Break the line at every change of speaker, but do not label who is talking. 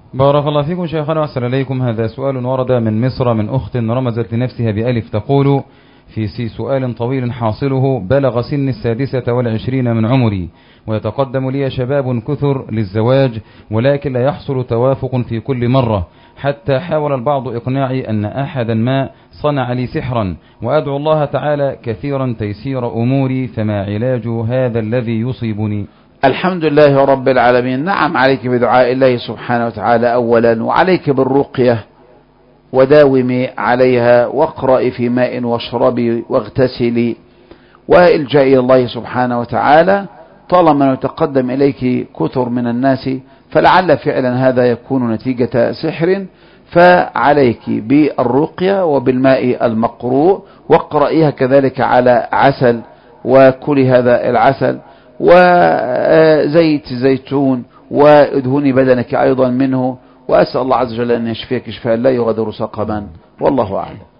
بارك الله فيكم شيخنا وأحسن إليكم. هذا سؤال ورد من مصر من أخت رمزت لنفسها بألف تقول في سؤال طويل حاصله: بلغ سن 26 من عمري ويتقدم لي شباب كثر للزواج، ولكن لا يحصل توافق في كل مرة، حتى حاول البعض إقناعي أن أحدا ما صنع لي سحرا، وأدعو الله تعالى كثيرا تيسير أموري، فما علاج هذا الذي يصيبني؟
الحمد لله رب العالمين. نعم، عليك بدعاء الله سبحانه وتعالى أولا، وعليك بالرقية وداومي عليها، واقرأي في ماء واشربي واغتسلي، والجئي الله سبحانه وتعالى. طالما يتقدم إليك كثر من الناس فلعل فعلا هذا يكون نتيجة سحر، فعليك بالرقية وبالماء المقروء، واقرأيها كذلك على عسل، وكلي هذا العسل وزيت زيتون، وادهني بدنك أيضا منه، وأسأل الله عز وجل أن يشفيك شفاء لا يغادر سقما، والله أعلم.